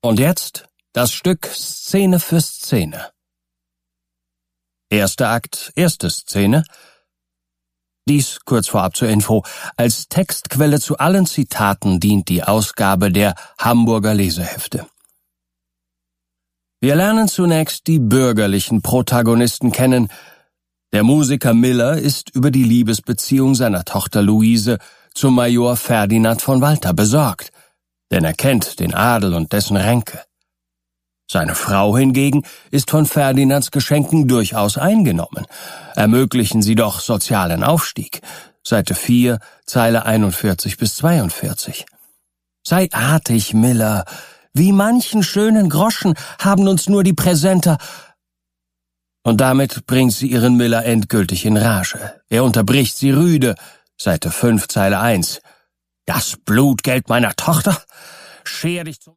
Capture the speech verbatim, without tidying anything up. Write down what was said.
Und jetzt das Stück Szene für Szene. Erster Akt, erste Szene. Dies, kurz vorab zur Info, als Textquelle zu allen Zitaten dient die Ausgabe der Hamburger Lesehefte. Wir lernen zunächst die bürgerlichen Protagonisten kennen. Der Musiker Miller ist über die Liebesbeziehung seiner Tochter Luise zum Major Ferdinand von Walter besorgt, denn er kennt den Adel und dessen Ränke. Seine Frau hingegen ist von Ferdinands Geschenken durchaus eingenommen. Ermöglichen sie doch sozialen Aufstieg. Seite vier, Zeile einundvierzig bis zweiundvierzig. Sei artig, Miller. Wie manchen schönen Groschen haben uns nur die Präsenter. Und damit bringt sie ihren Miller endgültig in Rage. Er unterbricht sie rüde. Seite fünf, Zeile eins. Das Blutgeld meiner Tochter? Scher dich zum